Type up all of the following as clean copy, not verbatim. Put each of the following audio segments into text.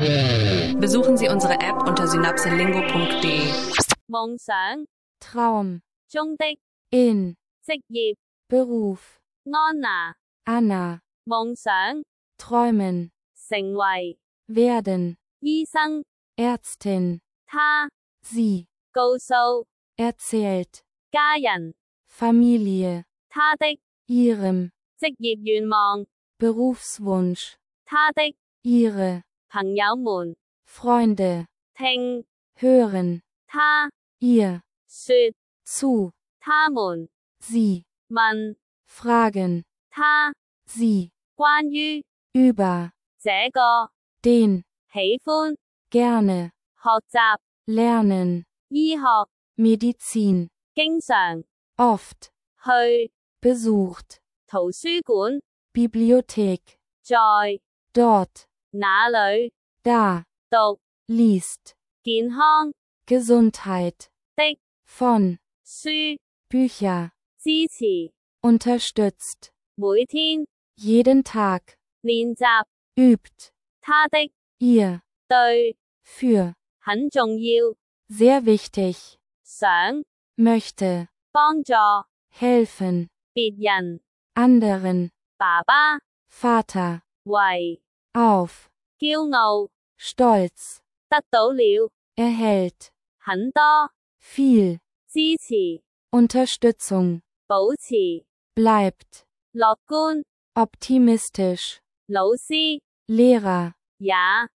Besuchen Sie unsere App unter synapselingo.de. 夢想 Traum, 中的 in, 職業 Beruf, 安娜 Anna, 夢想 träumen, 成為 werden, 醫生 Ärztin, 他 sie, 告訴 erzählt, 家人 Familie, 他的 ihrem, 職業願望 Berufswunsch, 他的 ihre, 朋友們 Freunde, 聽 hören, 他 ihr, 說 zu, 他們 sie, 問 fragen, 他 sie, 關於 über, 這個 den, 喜歡 gerne, 學習 lernen, 醫學 Medizin, 經常 oft, 去 besucht, 圖書館 Bibliothek, 在 dort, 哪裏 da, 讀 liest, 健康 Gesundheit, 的 von, 書 Bücher, 支持 unterstützt, 每天 jeden Tag, 練習 übt, 他的 ihr, 對 für, 很重要 sehr wichtig, 想 möchte, 幫助 helfen, 別人 anderen, 爸爸 Vater, 為 auf, 驕傲 stolz, 得到了 erhält, 很多 viel, 支持 Unterstützung, 保持 bleibt, 樂觀 optimistisch, 老師 Lehrer, 也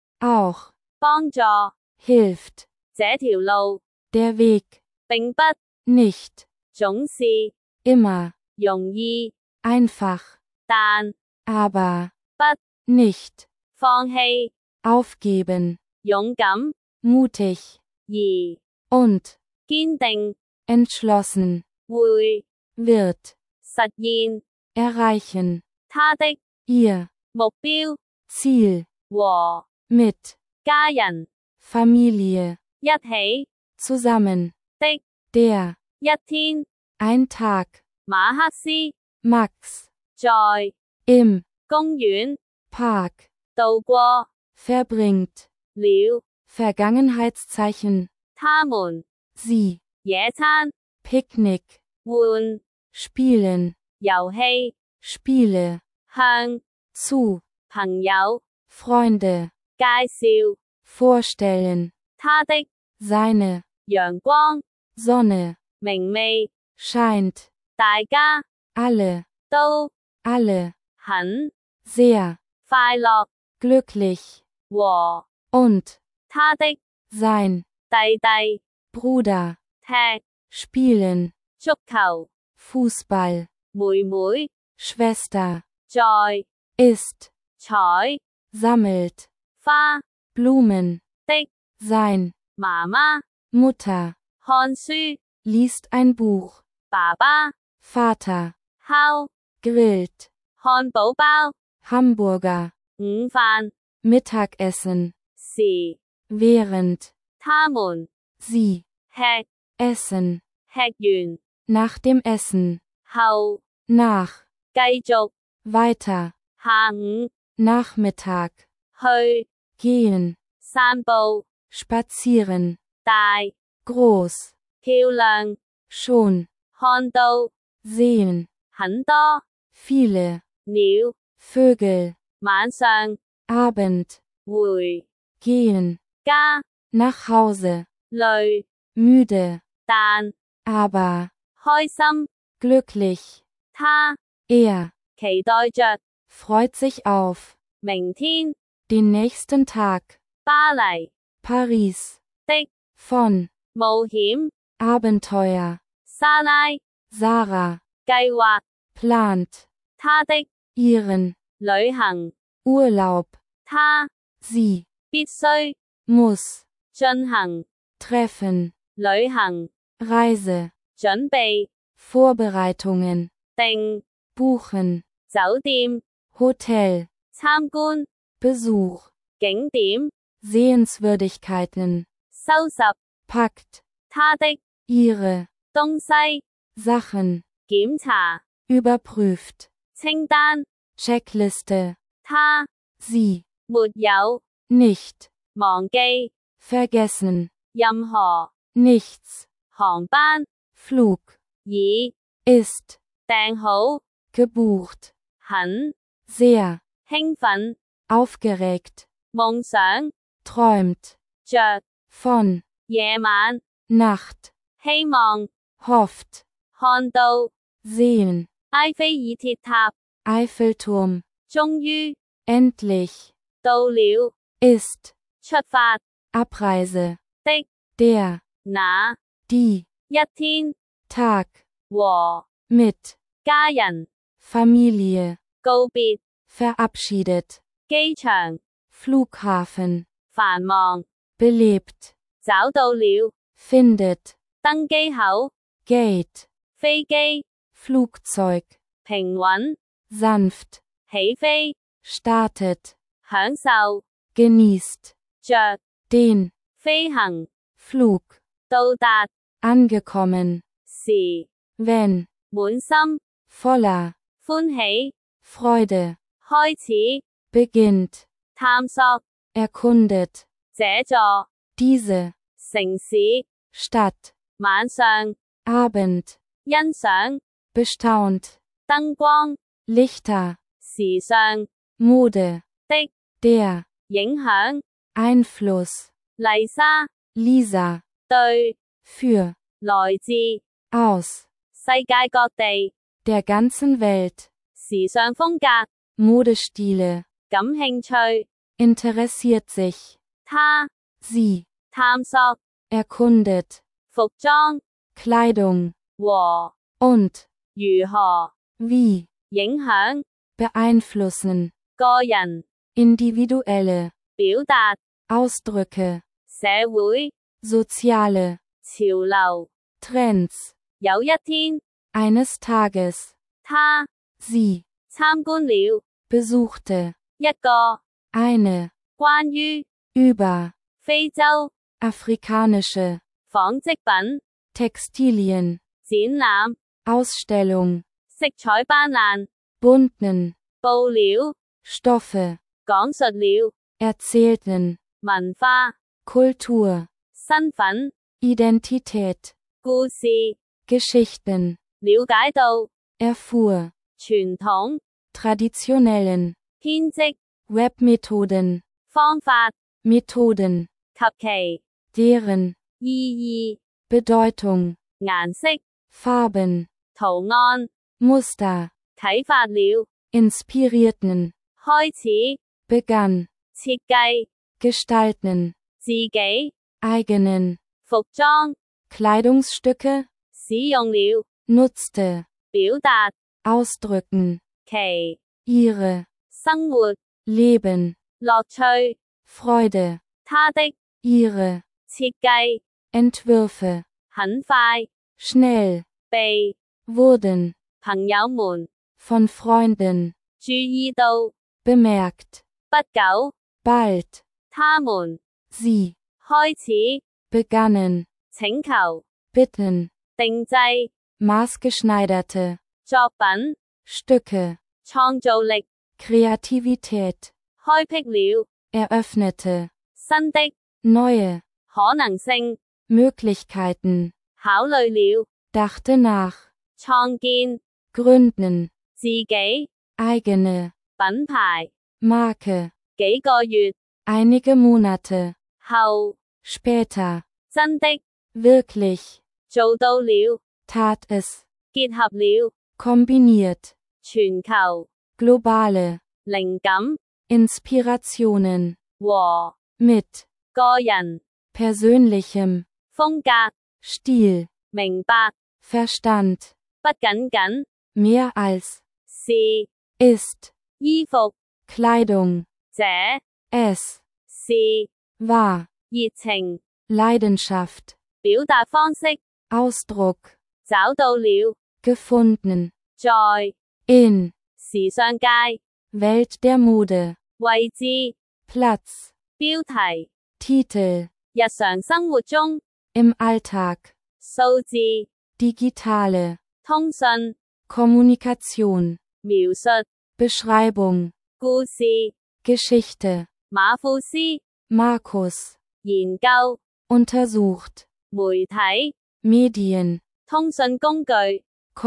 auch, 幫助 hilft, 這條路 der Weg, 並不 nicht, 總是 immer, 容易 einfach, 但 aber, 不 nicht, 放棄 aufgeben, 勇敢 mutig, 而 und, 堅定 entschlossen, 會 wird, 實現 erreichen, 他的 ihr, 目標 Ziel, 和 mit, 家人 Familie, 一起 zusammen, 的 der, 一天 ein Tag, 馬克思 Max, 在 im, 公園 Park, 度過 verbringt, 了 Vergangenheitszeichen, 他們 sie, 野餐 Picknick, 換 spielen, 遊戲 Spiele, 向 zu, 朋友 Freunde, 介紹 vorstellen, 他的 seine, 陽光 Sonne, 明媚 scheint, 大家 alle, 都 alle, 很 sehr, 快樂 glücklich, 和 und, 他的 sein, 弟弟 Bruder, 踢 spielen, 足球 Fußball, 妹妹 Schwester, 在 ist, 採 sammelt, 花 Blumen, 的 sein, 媽媽 Mutter, 看書 liest ein Buch, 爸爸 Vater, 烤 grillt, 漢堡包 Hamburger, 午飯 Mittagessen, 時 während, 他們 sie, 吃 essen, 吃完 nach dem Essen, 後 nach, 繼續 weiter, 下午 Nachmittag, 去 gehen, 散步 spazieren, 大 groß, 漂亮 schon, 看到 sehen, 很多 viele, 鳥 Vögel, 晚上 Abend, 回 gehen, 家 nach Hause, 累 müde, 但 aber, 開心 glücklich, 他 er, 期待着 freut sich auf, 明天 den nächsten Tag, 巴黎 Paris, 的 von, 冒險 Abenteuer, 莎拉 Sarah, 計劃 plant, 他的 ihren, 旅行 Urlaub, 他 sie, 必須 muss, 進行 treffen, 旅行 Reise, 準備 Vorbereitungen, 訂 buchen, 酒店 Hotel, 參觀 Besuch, 景點 Sehenswürdigkeiten, 收拾 packt, 他的 ihre, 東西 Sachen, 檢查 überprüft, 清單 Checkliste, 他 sie, 沒有 nicht, 忘記 vergessen, 任何 nichts, 航班 Flug, 已 ist, 訂好 gebucht, 很 sehr, 興奮 aufgeregt, 夢想 träumt, 着 von, 夜晚 Nacht, 希望 hofft, 看到 sehen, 埃菲爾鐵塔 Eiffelturm, 終於 endlich, 到了 ist, 出發 Abreise, 的 der, 那 die, 一天 Tag, 和 mit, 家人 Familie, 告別 verabschiedet, 機場 Flughafen, 繁忙 belebt, 找到了 findet, 登機口 Gate, 飛機 Flugzeug, 平穩 sanft, 起飛 startet, 享受 genießt, 着 den, 飛行 Flug, 到達 angekommen, 時 wenn, 滿心 voller, 歡喜 Freude, 開始 beginnt, 探索 erkundet, 這座 diese, 城市 Stadt, 晚上 Abend, 欣賞 bestaunt, 燈光 Lichter, 時尚 Mode, 的 der, 影響 Einfluss, 麗莎 Lisa, 對 für, 來自 aus, 世界各地 der ganzen Welt, 時尚風格 Modestile, 感興趣 interessiert sich, 他 sie, 探索 erkundet, 服裝 Kleidung, 和 und, 如何 wie, 影響 beeinflussen, 個人 individuelle, 表達 Ausdrücke, 社會 soziale, 潮流 Trends, 有一天 eines Tages, 他 sie, 參觀了 besuchte, 一個 eine, 關於 über, 非洲 afrikanische, 紡織品 Textilien, 展覽 Ausstellung, 色彩斑斕 bunten, 布料 Stoffe, 講述了 erzählten, 文化 Kultur, 身份 Identität, 故事 Geschichten, 了解到 erfuhr, 傳統 traditionellen, 編織 Webmethoden, 方法 Methoden, 及其 deren, 意義 Bedeutung, 顏色 Farben, 圖案 Muster, 啟發了 inspirierten, 開始 begann, 設計 gestalten, 自己 eigenen, 服裝 Kleidungsstücke, 使用了 nutzte, 表達 ausdrücken, 其 ihre, 生活 Leben, 樂趣 Freude, 他的 ihre, 設計 Entwürfe, 很快 schnell, 被 wurden, 朋友們 von Freunden, 注意到 bemerkt, 不久 bald, 他們 sie, 開始請 begannen, 求 bitten, 定製 maßgeschneiderte, 作品 Stücke, 創造力 Kreativität, 開闢了 eröffnete, 新的 neue, 可能性 Möglichkeiten, 考慮了 dachte nach, 創建 gründen, 自己 eigene, 品牌 Marke, 幾個月 einige Monate, 後 später, 真的 wirklich, 做到了 tat es, 結合了 kombiniert, 全球 globale, 靈感 Inspirationen, 和 mit, 個人 persönlichem, 風格 Stil, 明白 Verstand, 不僅僅 mehr als, 是 ist, 衣服 Kleidung, 這 es, 是 war, 熱情 Leidenschaft, 表達方式 Ausdruck, 找到了 gefunden, 在 in, 時尚界 Welt der Mode, 位置 Platz, 標題 Titel, 日常生活中 im Alltag, 數字 digitale, 通訊 Kommunikation, 描述 Beschreibung, 故事 Geschichte, 馬庫斯 Markus, 研究、 untersucht, 媒體、 Medien, 通訊工具、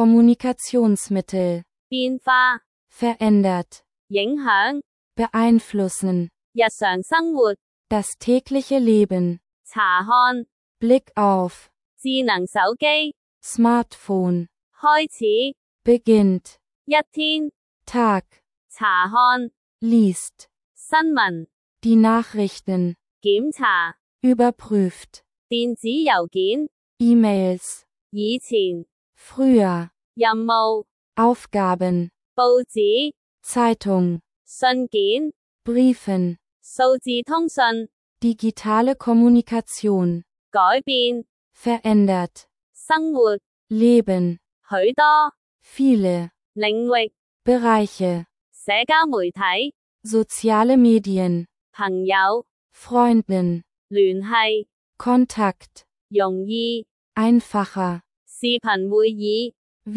Kommunikationsmittel, 變化、 verändert, 影響、 beeinflussen, 日常生活、 das tägliche Leben, 查看、 Blick auf, 智能手機、 Smartphone, 開始、 beginnt, 一天、 Tag, 查看、 liest, 新聞、 die Nachrichten, 檢查、 überprüft, 電子郵件、 E-Mails, 以前、 früher, 任務、 Aufgaben, 報紙、 Zeitung, 信件、 Briefen, 數字通訊、 digitale Kommunikation, 改變、 verändert, 生活、 Leben, 許多、 viele, 領域、 Bereiche, 社交媒體、 soziale Medien, 朋友、 Freunden, 聯繫、 Kontakt, 容易、 einfacher, 視頻會議、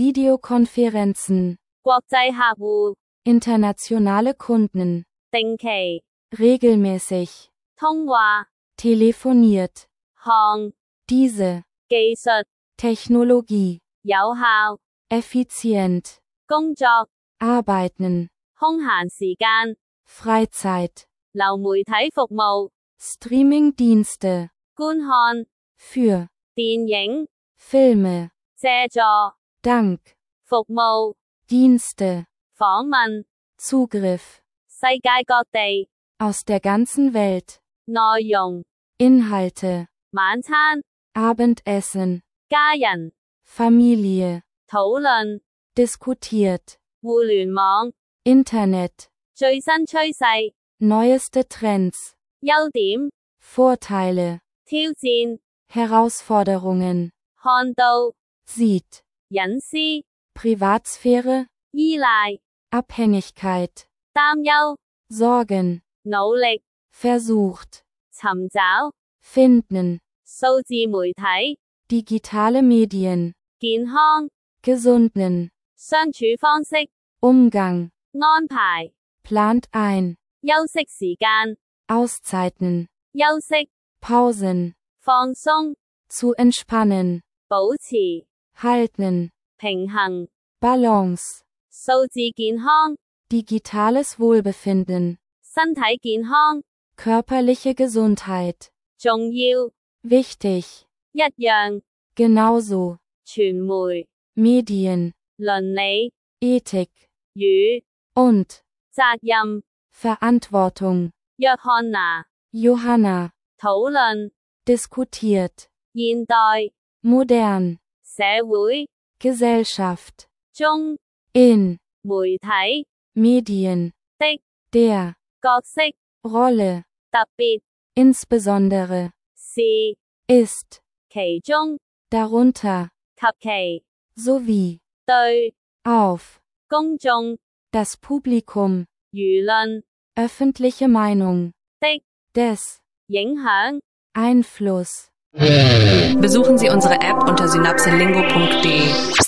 Videokonferenzen, 國際客戶、 internationale Kunden, 定期、 regelmäßig, 通話、 telefoniert, 項、 diese, 技術、 Technologie, 有效、 effizient, 工作、 arbeiten, 空閒時間、 Freizeit, 流媒體服務、 Streamingdienste, 觀看、 für, 電影、 Filme, 借助、 Dank, 服務、 Dienste, 訪問、 Zugriff, 世界各地、 aus der ganzen Welt, 內容、 Inhalte, 晚餐、 Abendessen, 家人、 Familie, 討論、 diskutiert, 互聯網、 Internet, 最新趨勢、 neueste Trends, 優點、 Vorteile, 挑戰、 Herausforderungen, 看到、 sieht, 隱私、 Privatsphäre, 依賴、 Abhängigkeit, 擔憂、 Sorgen, 努力、 versucht, 尋找、 finden, 數字媒體、 digitale Medien, 健康、 gesunden, 相處方式、 Umgang, 安排、 plant ein, 休息時間、 Auszeiten, 休息、 Pausen, 放鬆、 zu entspannen, 保持、 halten, 平衡、 Balance, 數字健康、 digitales Wohlbefinden, 身體健康、 körperliche Gesundheit, 重要、 wichtig, 一樣、 genauso, 傳媒、 Medien, 倫理、 Ethik, 與、 und, 責任、 Verantwortung, 約翰娜、 Johanna, 討論、 diskutiert, 現代、 modern, 社會、 Gesellschaft, 中、 in, 媒體、 Medien, 的、 der, 角色、 Rolle, 特別、 insbesondere, 是、 ist, 其中、 darunter, 及其、 sowie, 對、 auf, 公眾、 das Publikum, 輿論、 öffentliche Meinung, 的、 des, 影響。 Einfluss. Besuchen Sie unsere App unter synapselingo.de.